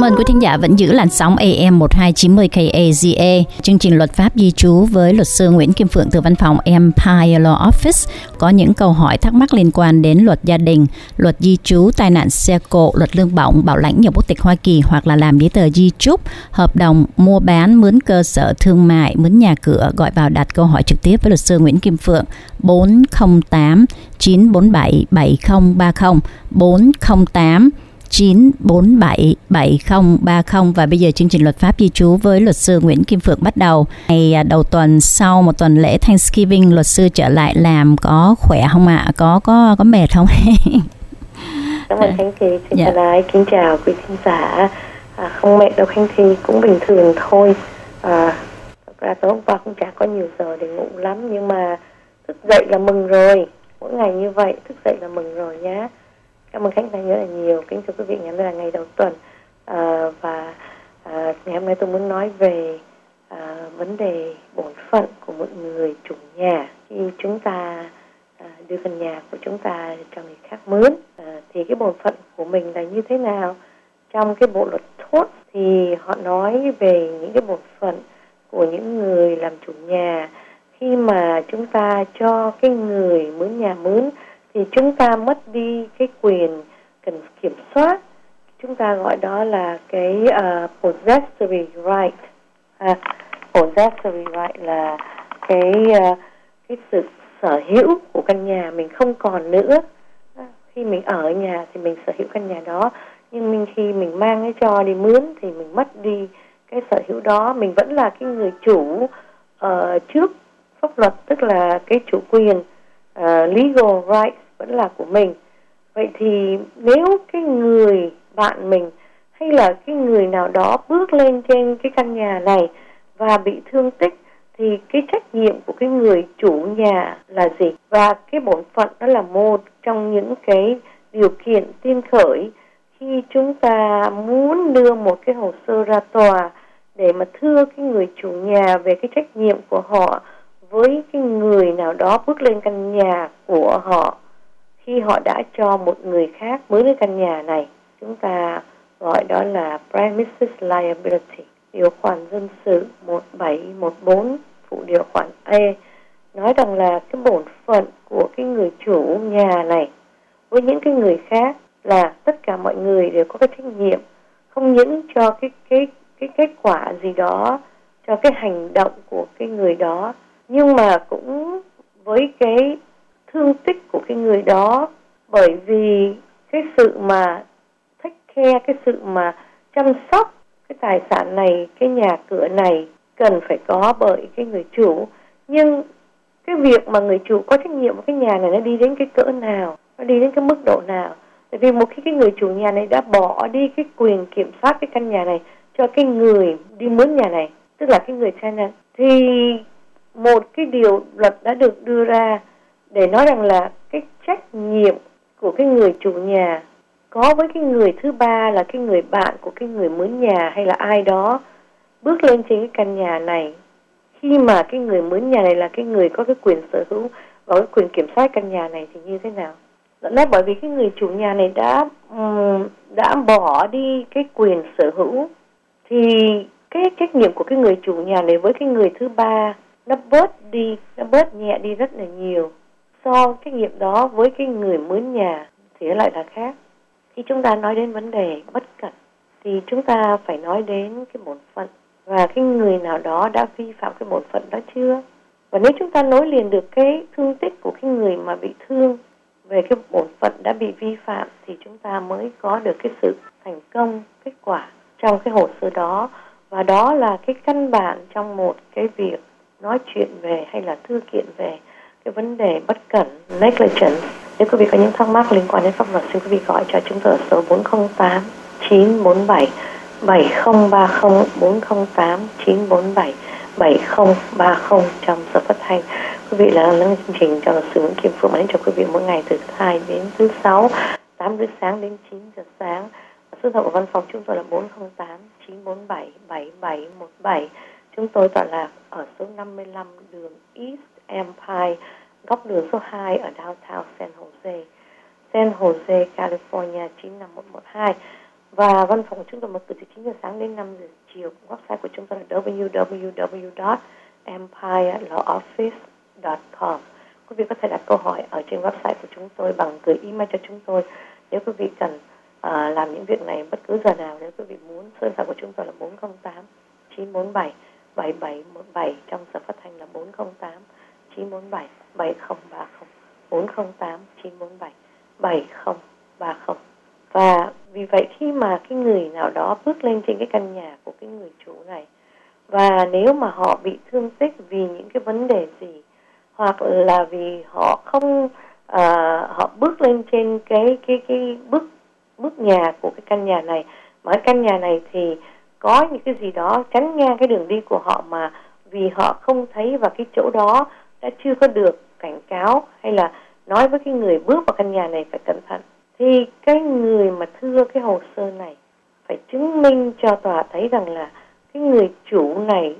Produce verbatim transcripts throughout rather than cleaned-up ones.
ơn quý thính giả vẫn giữ làn sóng a em một hai chín mươi K A Z A. Chương trình luật pháp di trú với luật sư Nguyễn Kim Phượng từ văn phòng Empire Law Office. Có những câu hỏi thắc mắc liên quan đến luật gia đình, luật di trú, tai nạn xe cộ, luật lương bổng, bảo lãnh nhập quốc tịch Hoa Kỳ hoặc là làm giấy tờ di trúc, hợp đồng mua bán, mướn cơ sở thương mại, mướn nhà cửa, gọi vào đặt câu hỏi trực tiếp với luật sư Nguyễn Kim Phượng bốn không tám chín bốn bảy bảy không ba không bốn không tám chín bốn bảy bảy không ba không. Và bây giờ chương trình luật pháp di trú với luật sư Nguyễn Kim Phượng bắt đầu. Ngày đầu tuần sau một tuần lễ Thanksgiving, luật sư trở lại làm có khỏe không ạ? À? Có có có mệt không? Cảm ơn Khánh Thi. Xin yeah. Thân ái kính chào quý khán giả. À, không mệt đâu Khánh Thi, cũng bình thường thôi. À, thật ra tối hôm qua cũng chả có nhiều giờ để ngủ lắm, nhưng mà thức dậy là mừng rồi. Mỗi ngày như vậy thức dậy là mừng rồi nhé. Cảm ơn Khánh Thành rất là nhiều. Kính thưa quý vị, ngày hôm nay là ngày đầu tuần à, và à, ngày hôm nay tôi muốn nói về à, vấn đề bổn phận của một người chủ nhà khi chúng ta à, đưa căn nhà của chúng ta cho người khác mướn. À, thì cái bổn phận của mình là như thế nào? Trong cái bộ luật thốt thì họ nói về những cái bổn phận của những người làm chủ nhà khi mà chúng ta cho cái người mướn nhà mướn, thì chúng ta mất đi cái quyền cần kiểm soát. Chúng ta gọi đó là cái uh, possessory right. À, possessory right là cái uh, cái sự sở hữu của căn nhà mình không còn nữa. À, khi mình ở nhà thì mình sở hữu căn nhà đó, nhưng mình khi mình mang cái cho đi mướn thì mình mất đi cái sở hữu đó. Mình vẫn là cái người chủ uh, trước pháp luật, tức là cái chủ quyền, uh, legal rights vẫn là của mình. Vậy thì nếu cái người bạn mình hay là cái người nào đó bước lên trên cái căn nhà này và bị thương tích, thì cái trách nhiệm của cái người chủ nhà là gì? Và cái bổn phận đó là một trong những cái điều kiện tiên khởi khi chúng ta muốn đưa một cái hồ sơ ra tòa để mà thưa cái người chủ nhà về cái trách nhiệm của họ với cái người nào đó bước lên căn nhà của họ khi họ đã cho một người khác mướn cái căn nhà này. Chúng ta gọi đó là premises liability. Điều khoản dân sự một bảy một bốn phụ điều khoản A nói rằng là cái bổn phận của cái người chủ nhà này với những cái người khác là tất cả mọi người đều có cái trách nhiệm, không những cho cái cái cái kết quả gì đó, cho cái hành động của cái người đó, nhưng mà cũng với cái thương tích của cái người đó, bởi vì cái sự mà take care, cái sự mà chăm sóc cái tài sản này, cái nhà cửa này cần phải có bởi cái người chủ. Nhưng cái việc mà người chủ có trách nhiệm với cái nhà này nó đi đến cái cỡ nào, nó đi đến cái mức độ nào? Tại vì một khi cái người chủ nhà này đã bỏ đi cái quyền kiểm soát cái căn nhà này cho cái người đi mướn nhà này, tức là cái người tenant, thì một cái điều luật đã được đưa ra để nói rằng là cái trách nhiệm của cái người chủ nhà có với cái người thứ ba là cái người bạn của cái người mướn nhà hay là ai đó bước lên trên cái căn nhà này, khi mà cái người mướn nhà này là cái người có cái quyền sở hữu và cái quyền kiểm soát căn nhà này thì như thế nào? Đó, bởi vì cái người chủ nhà này đã um, đã bỏ đi cái quyền sở hữu, thì cái trách nhiệm của cái người chủ nhà này với cái người thứ ba nó bớt đi, nó bớt nhẹ đi rất là nhiều. So trách nhiệm đó với cái người mướn nhà thì nó lại là khác. Khi chúng ta nói đến vấn đề bất cẩn thì chúng ta phải nói đến cái bổn phận và cái người nào đó đã vi phạm cái bổn phận đó chưa. Và nếu chúng ta nối liền được cái thương tích của cái người mà bị thương về cái bổn phận đã bị vi phạm thì chúng ta mới có được cái sự thành công, kết quả trong cái hồ sơ đó. Và đó là cái căn bản trong một cái việc nói chuyện về hay là thư kiện về cái vấn đề bất cẩn, negligence. Nếu quý vị có những thắc mắc liên quan đến pháp luật, xin quý vị gọi cho chúng tôi ở số bốn không tám chín bốn bảy bảy không ba không bốn không tám chín bốn bảy bảy không ba không trong giờ phát thanh. Quý vị là lắng nghe chương trình cho luật sư Nguyễn Kim Phượng đến cho quý vị mỗi ngày từ thứ hai đến thứ sáu, tám giờ sáng đến chín giờ sáng. Số điện thoại của văn phòng chúng tôi là bốn không tám chín bốn bảy bảy bảy một bảy. Chúng tôi tọa lạc ở số năm mươi lăm đường East Empire, góc đường số hai ở downtown San Jose, San Jose, California chín năm một một hai. Và văn phòng của chúng tôi mở cửa từ chín giờ sáng đến năm giờ chiều. Website của chúng tôi là w w w chấm empire law office chấm com. Quý vị có thể đặt câu hỏi ở trên website của chúng tôi bằng gửi email cho chúng tôi. Nếu quý vị cần uh, làm những việc này bất cứ giờ nào, nếu quý vị muốn, số điện thoại của chúng tôi là bốn không tám chín bốn bảy bảy bảy một bảy, trong giờ phát thanh là bốn không tám chín bốn bảy bảy không ba không, bốn không tám chín bốn bảy bảy không ba không. Và vì vậy khi mà cái người nào đó bước lên trên cái căn nhà của cái người chủ này, và nếu mà họ bị thương tích vì những cái vấn đề gì, hoặc là vì họ không uh, họ bước lên trên cái cái cái bức bức nhà của cái căn nhà này, mà cái căn nhà này thì có những cái gì đó chắn ngang cái đường đi của họ, mà vì họ không thấy và cái chỗ đó đã chưa có được cảnh cáo hay là nói với cái người bước vào căn nhà này phải cẩn thận, thì cái người mà thưa cái hồ sơ này phải chứng minh cho tòa thấy rằng là cái người chủ này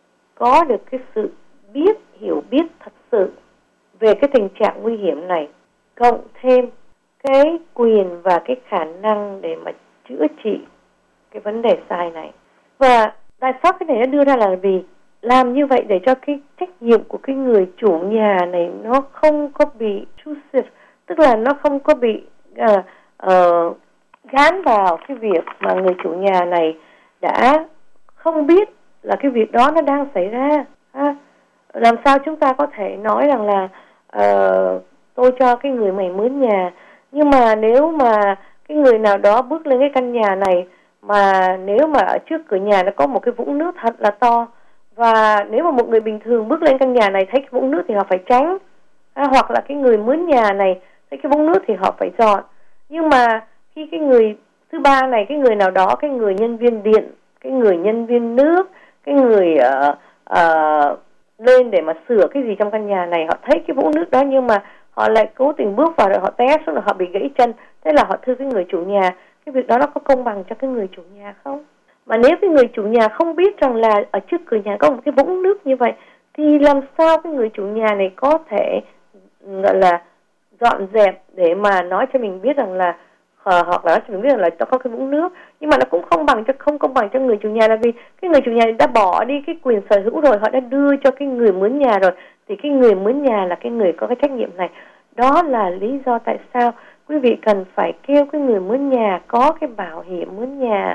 có được cái sự biết, hiểu biết thật sự về cái tình trạng nguy hiểm này, cộng thêm cái quyền và cái khả năng để mà chữa trị cái vấn đề sai này. Và tại sao cái này nó đưa ra là vì làm như vậy để cho cái trách nhiệm của cái người chủ nhà này nó không có bị intrusive, tức là nó không có bị uh, uh, gán vào cái việc mà người chủ nhà này đã không biết là cái việc đó nó đang xảy ra. Ha? Làm sao chúng ta có thể nói rằng là uh, tôi cho cái người mày mướn nhà, nhưng mà nếu mà cái người nào đó bước lên cái căn nhà này mà nếu mà ở trước cửa nhà nó có một cái vũng nước thật là to, và nếu mà một người bình thường bước lên căn nhà này thấy cái vũng nước thì họ phải tránh, à, hoặc là cái người mướn nhà này thấy cái vũng nước thì họ phải dọn. Nhưng mà khi cái người thứ ba này, cái người nào đó, cái người nhân viên điện, cái người nhân viên nước, cái người uh, uh, lên để mà sửa cái gì trong căn nhà này, họ thấy cái vũng nước đó nhưng mà họ lại cố tình bước vào rồi họ té xuống là họ bị gãy chân. Thế là họ thưa cái người chủ nhà, cái việc đó nó có công bằng cho cái người chủ nhà không? Mà nếu cái người chủ nhà không biết rằng là ở trước cửa nhà có một cái vũng nước như vậy, thì làm sao cái người chủ nhà này có thể gọi là dọn dẹp để mà nói cho mình biết rằng là hoặc là nói cho mình biết rằng là nó có cái vũng nước. Nhưng mà nó cũng không bằng cho không công bằng cho người chủ nhà, là vì cái người chủ nhà đã bỏ đi cái quyền sở hữu rồi, họ đã đưa cho cái người mướn nhà rồi, thì cái người mướn nhà là cái người có cái trách nhiệm này. Đó là lý do tại sao quý vị cần phải kêu cái người mướn nhà có cái bảo hiểm mướn nhà,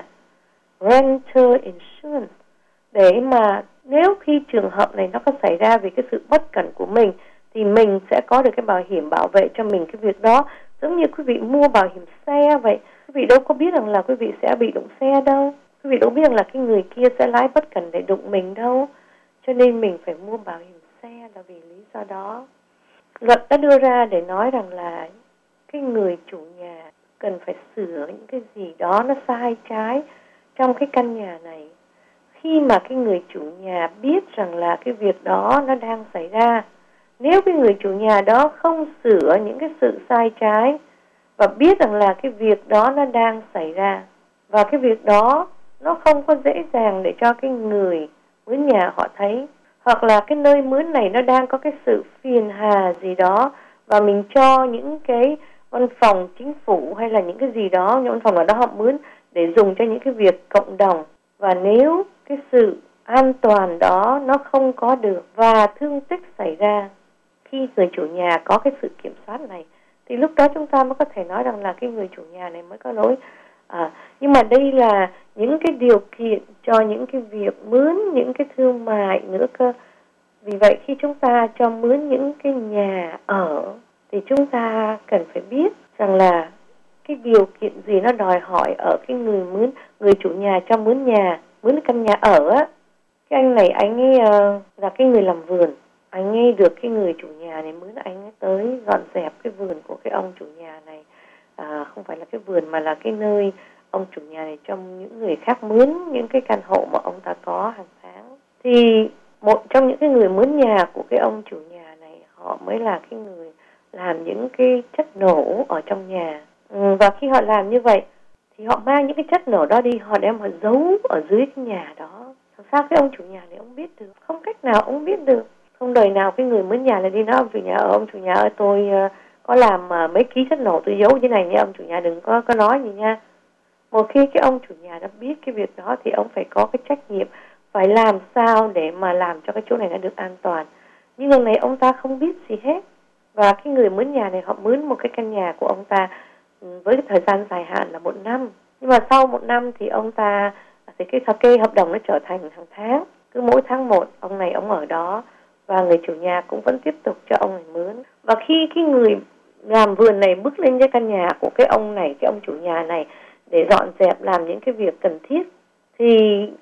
rental insurance, để mà nếu khi trường hợp này nó có xảy ra vì cái sự bất cẩn của mình thì mình sẽ có được cái bảo hiểm bảo vệ cho mình cái việc đó. Giống như quý vị mua bảo hiểm xe vậy, quý vị đâu có biết rằng là quý vị sẽ bị đụng xe đâu, quý vị đâu biết rằng là cái người kia sẽ lái bất cẩn để đụng mình đâu, cho nên mình phải mua bảo hiểm xe là vì lý do đó. Luật đã đưa ra để nói rằng là cái người chủ nhà cần phải sửa những cái gì đó nó sai trái trong cái căn nhà này. Khi mà cái người chủ nhà biết rằng là cái việc đó nó đang xảy ra, nếu cái người chủ nhà đó không sửa những cái sự sai trái và biết rằng là cái việc đó nó đang xảy ra, và cái việc đó nó không có dễ dàng để cho cái người mướn nhà họ thấy, hoặc là cái nơi mướn này nó đang có cái sự phiền hà gì đó, và mình cho những cái văn phòng chính phủ hay là những cái gì đó, những văn phòng nào đó họ mướn để dùng cho những cái việc cộng đồng, và nếu cái sự an toàn đó nó không có được và thương tích xảy ra khi người chủ nhà có cái sự kiểm soát này, thì lúc đó chúng ta mới có thể nói rằng là cái người chủ nhà này mới có lỗi. À, nhưng mà đây là những cái điều kiện cho những cái việc mướn những cái thương mại nữa cơ. Vì vậy khi chúng ta cho mướn những cái nhà ở thì chúng ta cần phải biết rằng là cái điều kiện gì nó đòi hỏi ở cái người mướn, người chủ nhà cho mướn nhà, mướn căn nhà ở á. Cái anh này anh ấy uh, là cái người làm vườn, anh ấy được cái người chủ nhà này mướn anh ấy tới dọn dẹp cái vườn của cái ông chủ nhà này. À, không phải là cái vườn mà là cái nơi ông chủ nhà này cho những người khác mướn những cái căn hộ mà ông ta có hàng tháng. Thì một trong những cái người mướn nhà của cái ông chủ nhà này, họ mới là cái người làm những cái chất nổ ở trong nhà. Ừ, và khi họ làm như vậy thì họ mang những cái chất nổ đó đi, họ đem họ giấu ở dưới cái nhà đó. Sao cái ông chủ nhà này ông biết được? Không cách nào ông biết được. Không đời nào cái người mướn nhà này đi nói ông chủ nhà, ở ông chủ nhà ơi tôi uh, có làm uh, mấy ký chất nổ tôi giấu dưới này nha, ông chủ nhà đừng có có nói gì nha. Một khi cái ông chủ nhà đã biết cái việc đó thì ông phải có cái trách nhiệm phải làm sao để mà làm cho cái chỗ này nó được an toàn. Nhưng lần này ông ta không biết gì hết, và cái người mướn nhà này họ mướn một cái căn nhà của ông ta với cái thời gian dài hạn là một năm. Nhưng mà sau một năm thì ông ta thì cái cái hợp đồng nó trở thành hàng tháng, cứ mỗi tháng một ông này ông ở đó và người chủ nhà cũng vẫn tiếp tục cho ông này mướn. Và khi cái người làm vườn này bước lên cái căn nhà của cái ông này, cái ông chủ nhà này để dọn dẹp làm những cái việc cần thiết, thì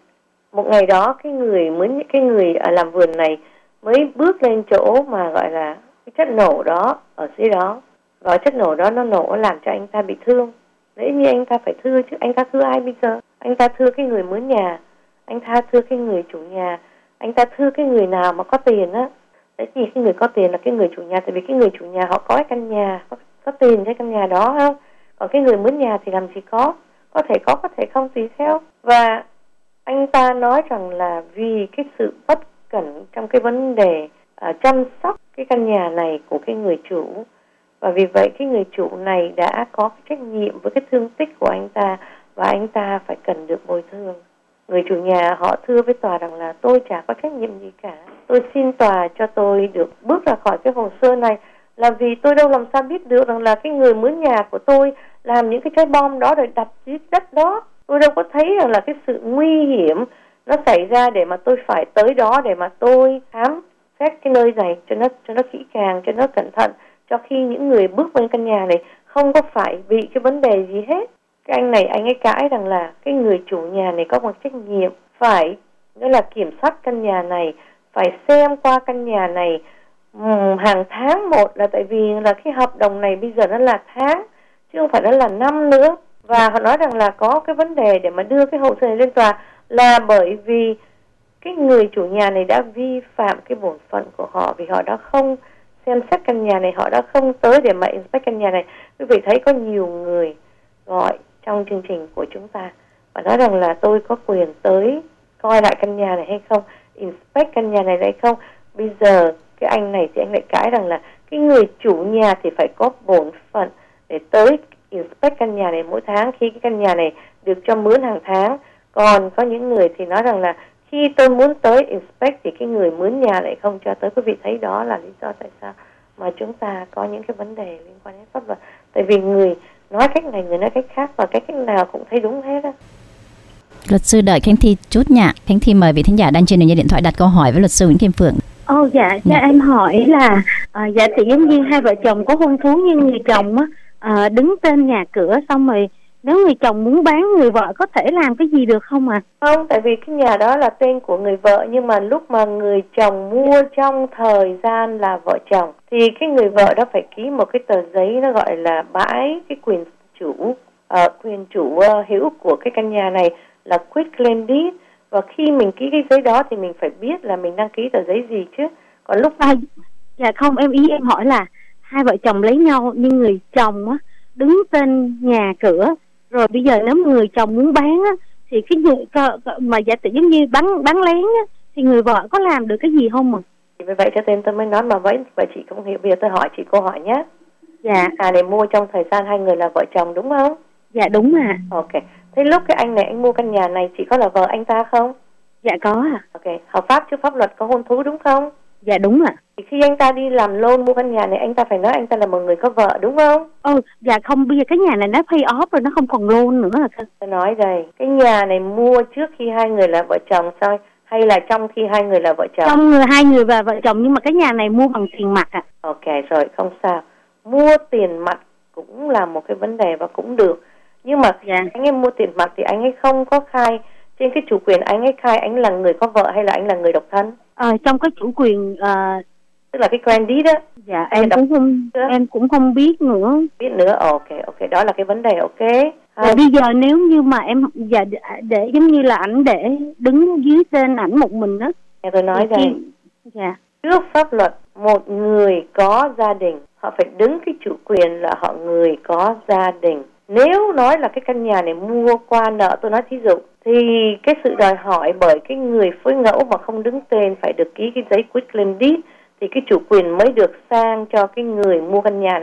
một ngày đó cái người mướn cái người làm vườn này mới bước lên chỗ mà gọi là cái chất nổ đó ở dưới đó, và chất nổ đó nó nổ làm cho anh ta bị thương. Đấy, như anh ta phải thưa chứ, anh ta thưa ai bây giờ? Anh ta thưa cái người mướn nhà, anh ta thưa cái người chủ nhà, anh ta thưa cái người nào mà có tiền á. Đấy, thì cái người có tiền là cái người chủ nhà, tại vì cái người chủ nhà họ có cái căn nhà, có, có tiền cái căn nhà đó không? Còn cái người mướn nhà thì làm gì có, có thể có, có thể không, tùy theo. Và anh ta nói rằng là vì cái sự bất cẩn trong cái vấn đề uh, chăm sóc cái căn nhà này của cái người chủ, và vì vậy cái người chủ này đã có cái trách nhiệm với cái thương tích của anh ta, và anh ta phải cần được bồi thường. Người chủ nhà họ thưa với tòa rằng là tôi chả có trách nhiệm gì cả, tôi xin tòa cho tôi được bước ra khỏi cái hồ sơ này, là vì tôi đâu làm sao biết được rằng là cái người mướn nhà của tôi làm những cái trái bom đó rồi đặt dưới đất đó. Tôi đâu có thấy rằng là cái sự nguy hiểm nó xảy ra để mà tôi phải tới đó để mà tôi khám xét cái nơi này cho nó cho nó kỹ càng, cho nó cẩn thận, cho khi những người bước vào căn nhà này không có phải bị cái vấn đề gì hết. Cái anh này anh ấy cãi rằng là cái người chủ nhà này có một trách nhiệm phải, nghĩa là kiểm soát căn nhà này, phải xem qua căn nhà này um, hàng tháng một, là tại vì là cái hợp đồng này bây giờ nó là tháng chứ không phải nó là năm nữa. Và họ nói rằng là có cái vấn đề để mà đưa cái hồ sơ này lên tòa là bởi vì cái người chủ nhà này đã vi phạm cái bổn phận của họ, vì họ đã không xem xét căn nhà này, họ đã không tới để mà inspect căn nhà này. Quý vị thấy có nhiều người gọi trong chương trình của chúng ta và nói rằng là tôi có quyền tới coi lại căn nhà này hay không, inspect căn nhà này hay không. Bây giờ cái anh này thì anh lại cãi rằng là cái người chủ nhà thì phải có bổn phận để tới inspect căn nhà này mỗi tháng khi cái căn nhà này được cho mướn hàng tháng. Còn có những người thì nói rằng là khi tôi muốn tới inspect thì cái người mướn nhà lại không cho tới. Quý vị thấy đó là lý do tại sao mà chúng ta có những cái vấn đề liên quan đến pháp luật. Tại vì người nói cách này, người nói cách khác, và cái cách nào cũng thấy đúng hết á. Luật sư đợi Khánh Thi chút nha. Khánh Thi mời vị thính giả đang trên đường dây điện thoại đặt câu hỏi với luật sư Nguyễn Kim Phượng. Ồ oh, dạ, cho em hỏi là à, dạ thì giống như hai vợ chồng có hôn thú nhưng người chồng á à, đứng tên nhà cửa, xong rồi nếu người chồng muốn bán, người vợ có thể làm cái gì được không ạ? À? Không, tại vì cái nhà đó là tên của người vợ, nhưng mà lúc mà người chồng mua trong thời gian là vợ chồng thì cái người vợ đó phải ký một cái tờ giấy, nó gọi là bãi cái quyền chủ uh, quyền chủ uh, hữu của cái căn nhà này là quitclaim deed. Và khi mình ký cái giấy đó thì mình phải biết là mình đăng ký tờ giấy gì chứ. Còn lúc à, dạ không, em ý em hỏi là hai vợ chồng lấy nhau nhưng người chồng á đứng tên nhà cửa, rồi bây giờ nếu người chồng muốn bán á thì cái người mà giả tỷ giống như bán bán lén á thì người vợ có làm được cái gì không mà? Vì vậy cho nên tôi mới nói mà vậy vậy chị không hiểu. Bây giờ tôi hỏi chị câu hỏi nhé. Dạ. À, để mua trong thời gian hai người là vợ chồng đúng không? Dạ đúng ạ. À. Ok. Thế lúc cái anh này anh mua căn nhà này chỉ có là vợ anh ta không? Dạ có ạ. À. Ok. Hợp pháp trước pháp luật, có hôn thú đúng không? Dạ đúng ạ. À. Thì khi anh ta đi làm loan mua căn nhà này, anh ta phải nói anh ta là một người có vợ đúng không? Ồ, dạ không, bây giờ cái nhà này nó pay off rồi, nó không còn loan nữa là sao? Tôi nói đây, cái nhà này mua trước khi hai người là vợ chồng sao? Hay là trong khi hai người là vợ chồng? Trong người hai người và vợ chồng, nhưng mà cái nhà này mua bằng tiền mặt ạ. À. Ok rồi, không sao. Mua tiền mặt cũng là một cái vấn đề và cũng được. Nhưng mà dạ. Anh ấy mua tiền mặt thì anh ấy không có khai trên cái chủ quyền, anh ấy khai anh là người có vợ hay là anh là người độc thân? Ờ, trong cái chủ quyền uh... tức là cái grand deed đó. Dạ em cũng không chưa? em cũng không biết nữa. Biết nữa, ok ok, đó là cái vấn đề. Ok. Và bây giờ nếu như mà em dạ để, để giống như là ảnh để đứng dưới tên ảnh một mình đó. Nghe tôi nói đây. Khi... Dạ. Trước pháp luật, một người có gia đình họ phải đứng cái chủ quyền là họ người có gia đình. Nếu nói là cái căn nhà này mua qua nợ, tôi nói thí dụ, thì cái sự đòi hỏi bởi cái người phối ngẫu mà không đứng tên phải được ký cái giấy quitclaim deed thì cái chủ quyền mới được sang cho cái người mua căn nhà này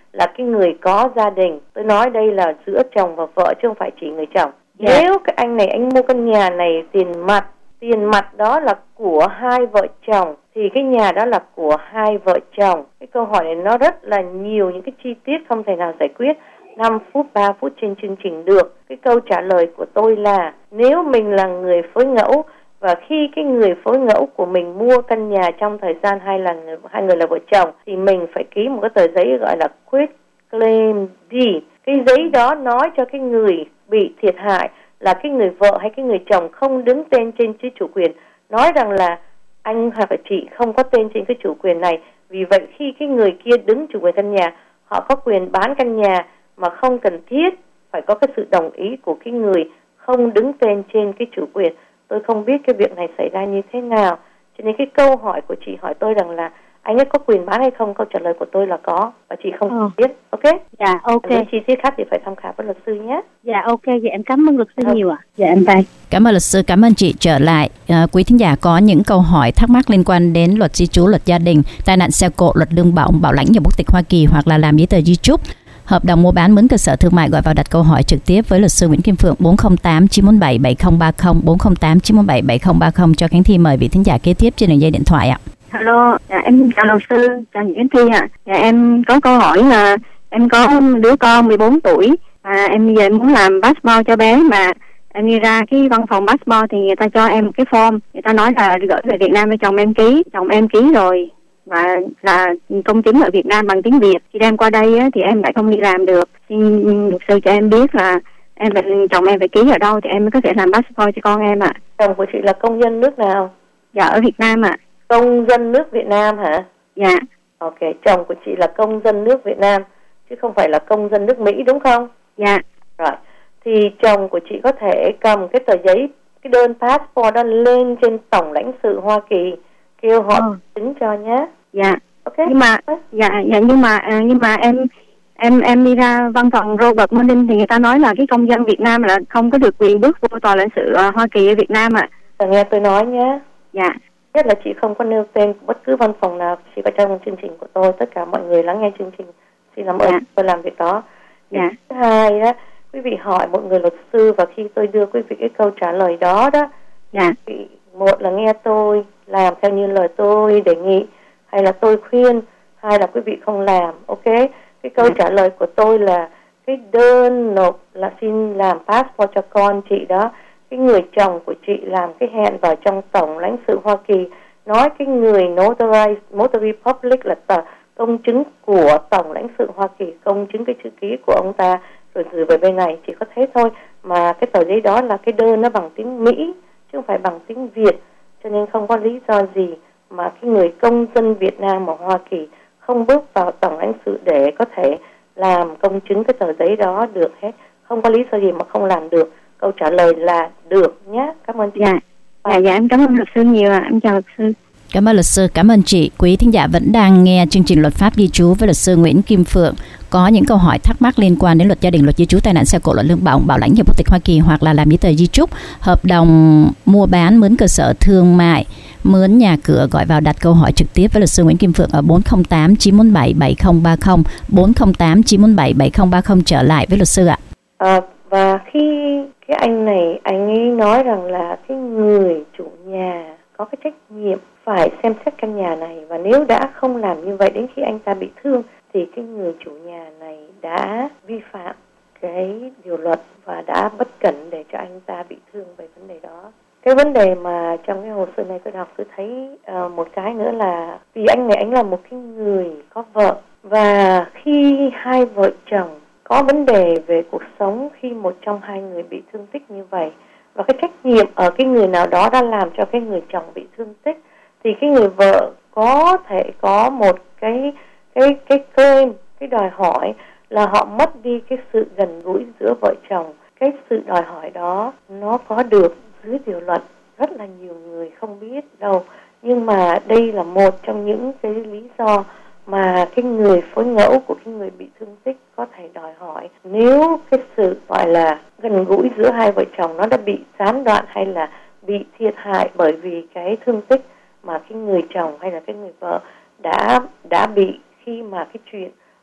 là cái người có gia đình. Tôi nói đây là giữa chồng và vợ chứ không phải chỉ người chồng. Dạ. Nếu cái anh này anh mua căn nhà này tiền mặt, tiền mặt đó là của hai vợ chồng thì cái nhà đó là của hai vợ chồng. Cái câu hỏi này nó rất là nhiều những cái chi tiết không thể nào giải quyết năm phút, ba phút trên chương trình được. Cái câu trả lời của tôi là nếu mình là người phối ngẫu và khi cái người phối ngẫu của mình mua căn nhà trong thời gian hai là hai người là vợ chồng thì mình phải ký một cái tờ giấy gọi là quit claim deed. Cái giấy đó nói cho cái người bị thiệt hại là cái người vợ hay cái người chồng không đứng tên trên cái chủ quyền, nói rằng là anh hoặc là chị không có tên trên cái chủ quyền này. Vì vậy khi cái người kia đứng chủ quyền căn nhà, họ có quyền bán căn nhà mà không cần thiết phải có cái sự đồng ý của cái người không đứng tên trên cái chủ quyền. Tôi không biết cái việc này xảy ra như thế nào, cho nên cái câu hỏi của chị hỏi tôi rằng là anh ấy có quyền bán hay không, câu trả lời của tôi là có và chị không ừ. biết. Ok? Dạ, ok. Những chi tiết khác thì phải tham khảo với luật sư nhé. Dạ, ok. Dạ, em cảm ơn luật sư ừ. nhiều ạ. Dạ, em bye. Cảm ơn luật sư, cảm ơn chị. Trở lại, à, quý thính giả có những câu hỏi thắc mắc liên quan đến luật di trú, luật gia đình, tai nạn xe cộ, luật lương bổng, bảo lãnh nhập quốc tịch Hoa Kỳ hoặc là làm giấy tờ di trúc, hợp đồng mua bán, mướn cơ sở thương mại, gọi vào đặt câu hỏi trực tiếp với luật sư Nguyễn Kim Phượng bốn không tám chín bốn bảy bảy không ba không bốn không tám chín bốn bảy bảy không ba không. Cho Khánh Thi mời vị thính giả kế tiếp trên đường dây điện thoại ạ. Hello, dạ, em chào luật sư, chào Nguyễn Thi ạ. Dạ, em có câu hỏi là em có đứa con mười bốn tuổi và em về muốn làm passport cho bé, mà em đi ra cái văn phòng passport thì người ta cho em một cái form, người ta nói là gửi về Việt Nam cho chồng em ký, chồng em ký rồi và là công chứng ở Việt Nam bằng tiếng Việt. Khi đem qua đây á, thì em lại không đi làm được. Xin luật sư cho em biết là em phải, chồng em phải ký ở đâu thì em mới có thể làm passport cho con em ạ. Chồng của chị là công dân nước nào? Dạ, ở Việt Nam ạ. Công dân nước Việt Nam hả? Dạ. Ok, chồng của chị là công dân nước Việt Nam chứ không phải là công dân nước Mỹ đúng không? Dạ. Rồi, thì chồng của chị có thể cầm cái tờ giấy, cái đơn passport đó lên trên tổng lãnh sự Hoa Kỳ, kêu họ ừ. chứng cho nhé. Dạ. Ok. Nhưng mà dạ dạ nhưng mà à, nhưng mà em em em đi ra văn phòng Robert Mueller thì người ta nói là cái công dân Việt Nam là không có được quyền bước vô tòa lãnh sự uh, Hoa Kỳ ở Việt Nam ạ. À. Nghe tôi nói nhé. Dạ. Nhất là chị không có nêu tên của bất cứ văn phòng nào, chị có trong chương trình của tôi. Tất cả mọi người lắng nghe chương trình, xin làm ơn dạ. tôi làm việc đó. Dạ. Thứ hai đó, quý vị hỏi một người luật sư và khi tôi đưa quý vị cái câu trả lời đó đó, dạ. Vị, một là nghe tôi làm theo như lời tôi đề nghị hay là tôi khuyên, hai là quý vị không làm. Ok, cái câu dạ. trả lời của tôi là cái đơn nộp là xin làm passport cho con chị đó, cái người chồng của chị làm cái hẹn vào trong tổng lãnh sự Hoa Kỳ, nói cái người notarize, notary public là tờ công chứng của tổng lãnh sự Hoa Kỳ, công chứng cái chữ ký của ông ta rồi gửi về bên này, chỉ có thế thôi. Mà cái tờ giấy đó là cái đơn nó bằng tiếng Mỹ chứ không phải bằng tiếng Việt, cho nên không có lý do gì mà cái người công dân Việt Nam ở Hoa Kỳ không bước vào tổng lãnh sự để có thể làm công chứng cái tờ giấy đó được hết. Không có lý do gì mà không làm được. Câu trả lời là được nhé. Cảm ơn chị. Dạ, dạ, dạ em cảm ơn luật sư nhiều ạ. À. Em chào luật sư. Cảm ơn luật sư, cảm ơn chị. Quý thính giả vẫn đang nghe chương trình Luật pháp di trú với luật sư Nguyễn Kim Phượng. Có những câu hỏi thắc mắc liên quan đến luật gia đình, luật di trú, tai nạn xe cộ, luật lương bổng, bảo lãnh nhập quốc tịch Hoa Kỳ hoặc là làm giấy tờ di trúc, hợp đồng mua bán, mướn cơ sở thương mại, mướn nhà cửa, gọi vào đặt câu hỏi trực tiếp với luật sư Nguyễn Kim Phượng ở bốn không tám chín bốn bảy bảy không ba không bốn không tám chín bốn bảy bảy không ba không. Trở lại với luật sư ạ. À, và khi cái anh này anh ấy nói rằng là cái người chủ nhà có cái trách nhiệm phải xem xét căn nhà này, và nếu đã không làm như vậy đến khi anh ta bị thương thì cái người chủ nhà này đã vi phạm cái điều luật và đã bất cẩn để cho anh ta bị thương về vấn đề đó. Cái vấn đề mà trong cái hồ sơ này tôi đọc tôi thấy uh, một cái nữa là vì anh này anh là một cái người có vợ, và khi hai vợ chồng có vấn đề về cuộc sống, khi một trong hai người bị thương tích như vậy và cái trách nhiệm ở cái người nào đó đã làm cho cái người chồng bị thương tích, thì cái người vợ có thể có một cái cái cái claim, cái đòi hỏi là họ mất đi cái sự gần gũi giữa vợ chồng. Cái sự đòi hỏi đó nó có được dưới điều luật, rất là nhiều người không biết đâu, nhưng mà đây là một trong những cái lý do mà cái người phối ngẫu của cái người bị thương tích có thể đòi hỏi. Nếu cái sự gọi là gần gũi giữa hai vợ chồng nó đã bị gián đoạn hay là bị thiệt hại bởi vì cái thương tích mà cái người chồng hay là cái người vợ đã đã bị khi mà cái chuyện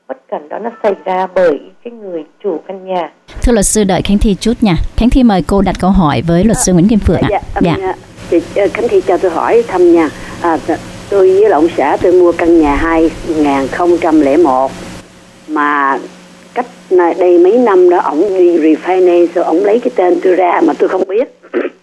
bất cẩn đó nó xảy ra bởi cái người chủ căn nhà. Thưa luật sư, đợi Khánh Thi chút nha. Khánh Thi mời cô đặt câu hỏi với luật sư Nguyễn Kim Phượng ạ. Dạ, dạ. dạ. Chị Khánh Thi cho tôi hỏi thăm nha. À, tôi với ông xã tôi mua căn nhà hai không không một mà cách đây mấy năm đó ổng đi refinance rồi ổng lấy cái tên tôi ra mà tôi không biết.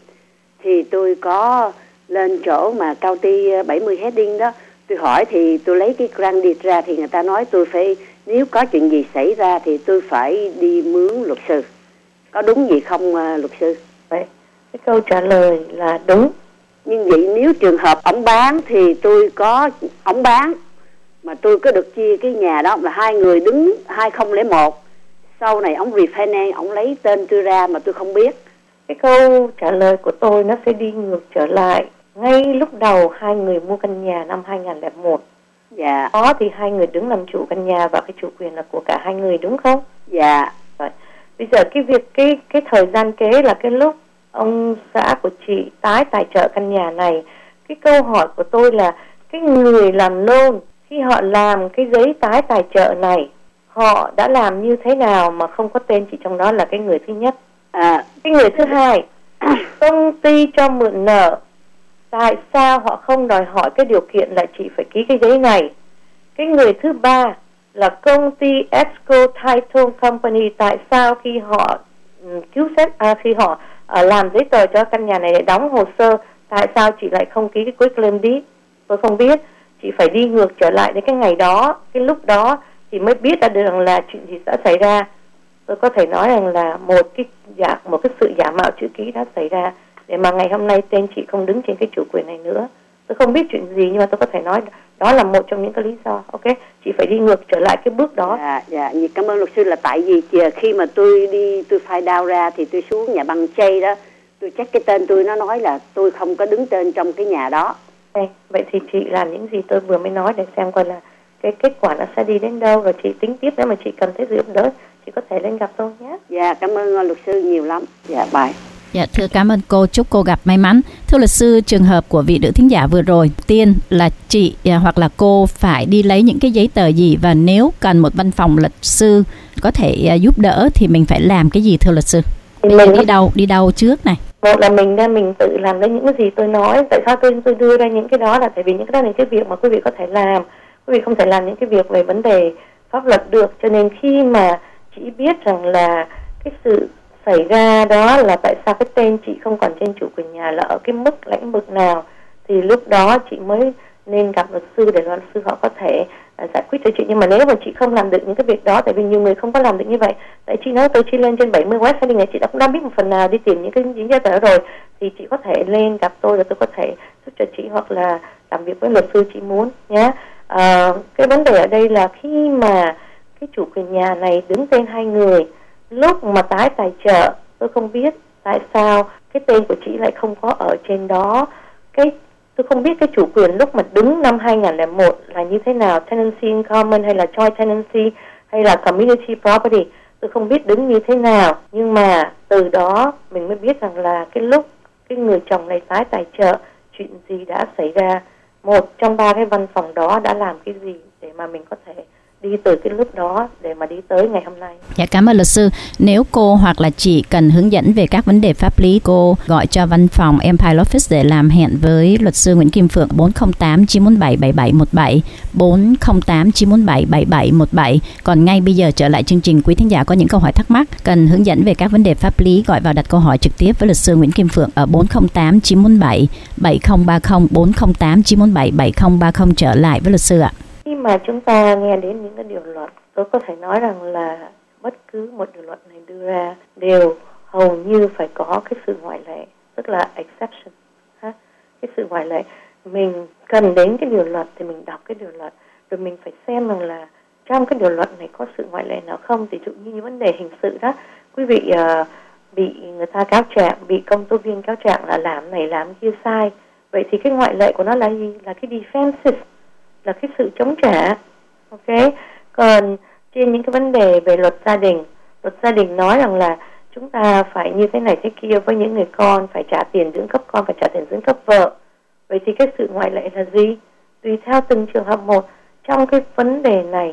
Thì tôi có lên chỗ mà county bảy mươi heading đó, tôi hỏi thì tôi lấy cái grant deed ra thì người ta nói tôi phải, nếu có chuyện gì xảy ra thì tôi phải đi mướn luật sư. Có đúng gì không uh, luật sư? Đấy, cái câu trả lời là đúng. Nhưng vậy nếu trường hợp ổng bán thì tôi có, ổng bán mà tôi có được chia cái nhà đó là hai người đứng hai không không một, sau này ổng refinance, ổng lấy tên tôi ra mà tôi không biết. Cái câu trả lời của tôi nó sẽ đi ngược trở lại. Ngay lúc đầu hai người mua căn nhà năm hai không không một, dạ, đó thì hai người đứng làm chủ căn nhà và cái chủ quyền là của cả hai người, đúng không? Dạ. Rồi. Bây giờ cái việc cái cái thời gian kế là cái lúc ông xã của chị tái tài trợ căn nhà này. Cái câu hỏi của tôi là cái người làm loan khi họ làm cái giấy tái tài trợ này, họ đã làm như thế nào mà không có tên chị trong đó là cái người thứ nhất. À, cái người thứ hai, công ty cho mượn nợ, tại sao họ không đòi hỏi cái điều kiện là chị phải ký cái giấy này. Cái người thứ ba là công ty Escrow Title Company, tại sao khi họ cứu xét à, khi họ à, làm giấy tờ cho căn nhà này để đóng hồ sơ, tại sao chị lại không ký cái quick claim deed? Tôi không biết. Chị phải đi ngược trở lại đến cái ngày đó, cái lúc đó thì mới biết ra được rằng là chuyện gì đã xảy ra. Tôi có thể nói rằng là một cái giả một cái sự giả mạo chữ ký đã xảy ra để mà ngày hôm nay tên chị không đứng trên cái chủ quyền này nữa. Tôi không biết chuyện gì nhưng mà tôi có thể nói đó là một trong những cái lý do. Ok, chị phải đi ngược trở lại cái bước đó. Dạ, dạ, cảm ơn luật sư. Là tại vì kìa, khi mà tôi đi tôi file down ra thì tôi xuống nhà băng chay đó, tôi check cái tên tôi, nó nói là tôi không có đứng tên trong cái nhà đó. Đây, vậy thì chị làm những gì tôi vừa mới nói để xem coi là cái kết quả nó sẽ đi đến đâu, rồi chị tính tiếp. Nếu mà chị cần thấy giúp đỡ chị có thể lên gặp tôi nhé. Dạ, cảm ơn luật sư nhiều lắm. Dạ, bye. Dạ, thưa cảm ơn cô, chúc cô gặp may mắn. Thưa luật sư, trường hợp của vị nữ thính giả vừa rồi, tiên là chị hoặc là cô phải đi lấy những cái giấy tờ gì, và nếu cần một văn phòng luật sư có thể giúp đỡ thì mình phải làm cái gì thưa luật sư? Thì mình đi đâu đi đâu trước này? Một là mình ra mình tự làm đến những cái gì tôi nói. Tại sao tôi tôi đưa ra những cái đó là tại vì những cái đó là những cái việc mà quý vị có thể làm. Quý vị không thể làm những cái việc về vấn đề pháp luật được. Cho nên khi mà chị biết rằng là cái sự xảy ra đó là tại sao cái tên chị không còn trên chủ quyền nhà là ở cái mức lãnh vực nào, thì lúc đó chị mới nên gặp luật sư để luật sư họ có thể uh, giải quyết cho chị. Nhưng mà nếu mà chị không làm được những cái việc đó, tại vì nhiều người không có làm được như vậy, tại chị nói tôi chỉ lên trên bảy mươi West Heading này, chị đã cũng đã biết một phần nào đi tìm những cái giấy tờ rồi, thì chị có thể lên gặp tôi để tôi có thể giúp cho chị, hoặc là làm việc với luật sư chị muốn nhé. Uh, cái vấn đề ở đây là khi mà cái chủ quyền nhà này đứng tên hai người, lúc mà tái tài trợ tôi không biết tại sao cái tên của chị lại không có ở trên đó. Cái tôi không biết cái chủ quyền lúc mà đứng năm hai không không một là như thế nào, tenancy in common hay là joint tenancy hay là community property, tôi không biết đứng như thế nào. Nhưng mà từ đó mình mới biết rằng là cái lúc cái người chồng này tái tài trợ, chuyện gì đã xảy ra, một trong ba cái văn phòng đó đã làm cái gì để mà mình có thể đi từ cái lúc đó để mà đi tới ngày hôm nay. Dạ, cảm ơn luật sư. Nếu cô hoặc là chị cần hướng dẫn về các vấn đề pháp lý, cô gọi cho văn phòng Empire Office để làm hẹn với luật sư Nguyễn Kim Phượng bốn không tám chín bốn bảy bảy bảy một bảy, bốn không tám chín bốn bảy bảy bảy một bảy. Còn ngay bây giờ trở lại chương trình, quý thính giả có những câu hỏi thắc mắc cần hướng dẫn về các vấn đề pháp lý, gọi vào đặt câu hỏi trực tiếp với luật sư Nguyễn Kim Phượng ở bốn không tám chín bốn bảy bảy không ba không, bốn không tám chín bốn bảy bảy không ba không. Trở lại với luật sư ạ. Khi mà chúng ta nghe đến những cái điều luật, tôi có thể nói rằng là bất cứ một điều luật này đưa ra đều hầu như phải có cái sự ngoại lệ, tức là exception. Ha? Cái sự ngoại lệ, mình cần đến cái điều luật thì mình đọc cái điều luật, rồi mình phải xem rằng là trong cái điều luật này có sự ngoại lệ nào không. Ví dụ như vấn đề hình sự đó, quý vị uh, bị người ta cáo trạng, bị công tố viên cáo trạng là làm này làm kia sai, vậy thì cái ngoại lệ của nó là gì? Là cái defensive, là cái sự chống trả. Ok. Còn trên những cái vấn đề về luật gia đình, luật gia đình nói rằng là chúng ta phải như thế này thế kia với những người con, phải trả tiền dưỡng cấp con, phải trả tiền dưỡng cấp vợ. Vậy thì cái sự ngoại lệ là gì? Tùy theo từng trường hợp một. Trong cái vấn đề này,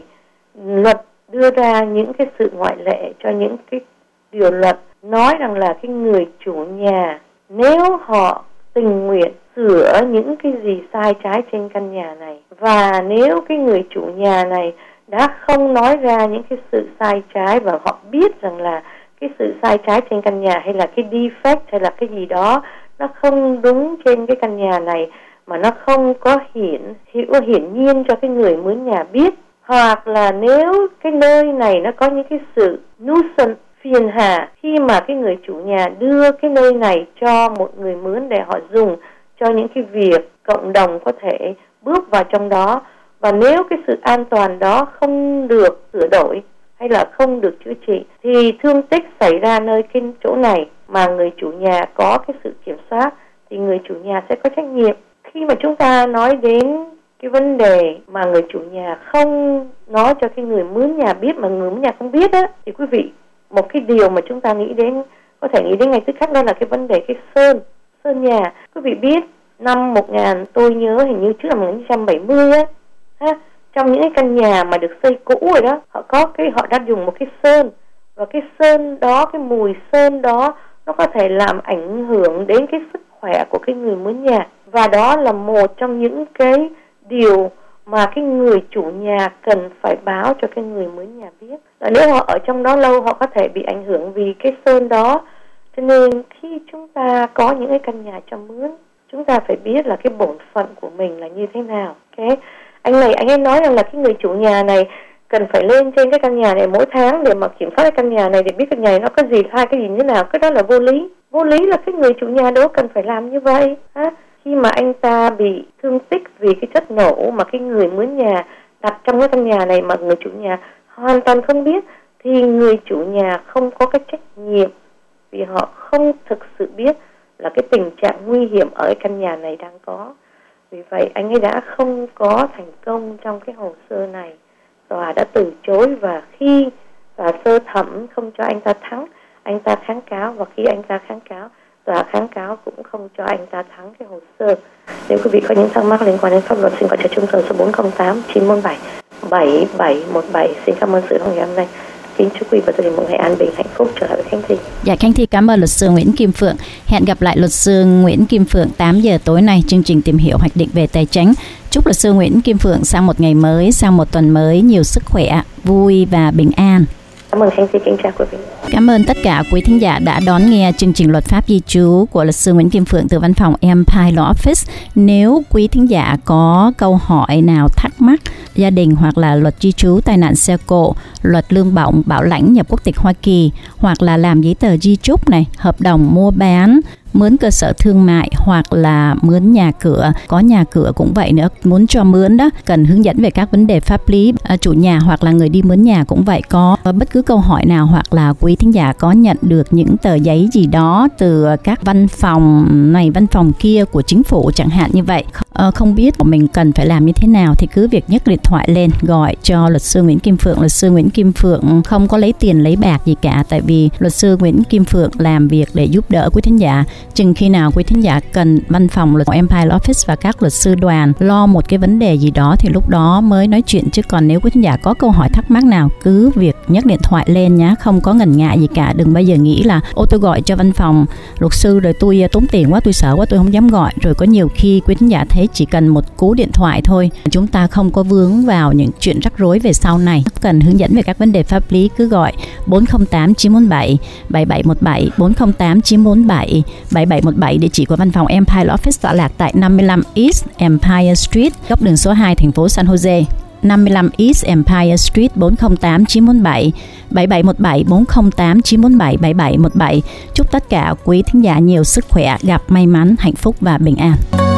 luật đưa ra những cái sự ngoại lệ cho những cái điều luật nói rằng là cái người chủ nhà nếu họ tình nguyện sửa những cái gì sai trái trên căn nhà này, và nếu cái người chủ nhà này đã không nói ra những cái sự sai trái và họ biết rằng là cái sự sai trái trên căn nhà hay là cái defect hay là cái gì đó nó không đúng trên cái căn nhà này mà nó không có hiển hiểu hiển nhiên cho cái người mướn nhà biết, hoặc là nếu cái nơi này nó có những cái sự nuisance phiền hà khi mà cái người chủ nhà đưa cái nơi này cho một người mướn để họ dùng cho những cái việc cộng đồng có thể bước vào trong đó, và nếu cái sự an toàn đó không được sửa đổi hay là không được chữa trị thì thương tích xảy ra nơi cái chỗ này mà người chủ nhà có cái sự kiểm soát thì người chủ nhà sẽ có trách nhiệm. Khi mà chúng ta nói đến cái vấn đề mà người chủ nhà không nói cho cái người mướn nhà biết mà người mướn nhà không biết á, thì quý vị, một cái điều mà chúng ta nghĩ đến, có thể nghĩ đến ngay tức khắc đó là cái vấn đề cái sơn, sơn nhà. Quý vị biết năm một nghìn, tôi nhớ hình như trước năm một nghìn chín trăm bảy mươi á, ha, trong những cái căn nhà mà được xây cũ rồi đó, họ có cái họ đã dùng một cái sơn, và cái sơn đó, cái mùi sơn đó nó có thể làm ảnh hưởng đến cái sức khỏe của cái người mướn nhà, và đó là một trong những cái điều mà cái người chủ nhà cần phải báo cho cái người mướn nhà biết. Và nếu họ ở trong đó lâu họ có thể bị ảnh hưởng vì cái sơn đó. Cho nên khi chúng ta có những cái căn nhà cho mướn, chúng ta phải biết là cái bổn phận của mình là như thế nào. Okay? Anh này, anh ấy nói rằng là cái người chủ nhà này cần phải lên trên cái căn nhà này mỗi tháng để mà kiểm soát cái căn nhà này, để biết căn nhà này nó có gì sai, cái gì như thế nào. Cái đó là vô lý. Vô lý là cái người chủ nhà đó cần phải làm như vậy. Ha? Khi mà anh ta bị thương tích vì cái chất nổ mà cái người mướn nhà đặt trong cái căn nhà này mà người chủ nhà hoàn toàn không biết, thì người chủ nhà không có cái trách nhiệm, vì họ không thực sự biết là cái tình trạng nguy hiểm ở cái căn nhà này đang có. Vì vậy anh ấy đã không có thành công trong cái hồ sơ này. Tòa đã từ chối, và khi tòa sơ thẩm không cho anh ta thắng, anh ta kháng cáo, và khi anh ta kháng cáo, tòa kháng cáo cũng không cho anh ta thắng cái hồ sơ. Nếu quý vị có những thắc mắc liên quan đến pháp luật, xin gọi cho trung tâm số bốn không tám chín bốn bảy bảy bảy một bảy. Xin cảm ơn sự đồng hành hôm nay. Kính chúc quý vị và gia đình một ngày an bình, hạnh phúc. Trở lại với Khánh Thi. Dạ, Khánh Thi cảm ơn luật sư Nguyễn Kim Phượng. Hẹn gặp lại luật sư Nguyễn Kim Phượng tám giờ tối nay, chương trình tìm hiểu hoạch định về tài chính. Chúc luật sư Nguyễn Kim Phượng sang một ngày mới, sang một tuần mới nhiều sức khỏe, vui và bình an. Cảm ơn Khánh Thi, kính chào quý vị. Cảm ơn tất cả quý thính giả đã đón nghe chương trình Luật pháp di trú của luật sư Nguyễn Kim Phượng từ văn phòng Empire Law Office. Nếu quý thính giả có câu hỏi nào thắc mắc gia đình, hoặc là luật di trú, tai nạn xe cộ, luật lương bổng, bảo lãnh nhập quốc tịch Hoa Kỳ, hoặc là làm giấy tờ di trúc này, hợp đồng mua bán, mướn cơ sở thương mại, hoặc là mướn nhà cửa, có nhà cửa cũng vậy nữa, muốn cho mướn đó, cần hướng dẫn về các vấn đề pháp lý. À, chủ nhà hoặc là người đi mướn nhà cũng vậy, có bất cứ câu hỏi nào, hoặc là quý thính giả có nhận được những tờ giấy gì đó từ các văn phòng này văn phòng kia của chính phủ chẳng hạn như vậy, à, không biết mình cần phải làm như thế nào, thì cứ việc nhấc điện thoại lên gọi cho luật sư Nguyễn Kim Phượng. Luật sư Nguyễn Kim Phượng không có lấy tiền lấy bạc gì cả, tại vì luật sư Nguyễn Kim Phượng làm việc để giúp đỡ quý thính giả. Chừng khi nào quý thính giả cần văn phòng luật Empire Law Office và các luật sư đoàn lo một cái vấn đề gì đó thì lúc đó mới nói chuyện, chứ còn nếu quý thính giả có câu hỏi thắc mắc nào cứ việc nhấc điện thoại lên nhá, không có ngần ngại gì cả. Đừng bao giờ nghĩ là ô tôi gọi cho văn phòng luật sư rồi tôi tốn tiền quá, tôi sợ quá, tôi không dám gọi. Rồi có nhiều khi quý thính giả thấy chỉ cần một cú điện thoại thôi, chúng ta không có vướng vào những chuyện rắc rối về sau này. Cần hướng dẫn về các vấn đề pháp lý cứ gọi bốn không tám chín bốn bảy bảy bảy một bảy, bốn không tám chín bốn bảy bảy bảy một bảy. Địa chỉ của văn phòng Empire Law Office tọa lạc tại năm mươi lăm East Empire Street, góc đường số hai, thành phố San Jose. năm mươi lăm East Empire Street, bốn không tám chín bốn bảy bảy bảy một bảy, bốn không tám chín bốn bảy bảy bảy một bảy. Chúc tất cả quý thính giả nhiều sức khỏe, gặp may mắn, hạnh phúc và bình an.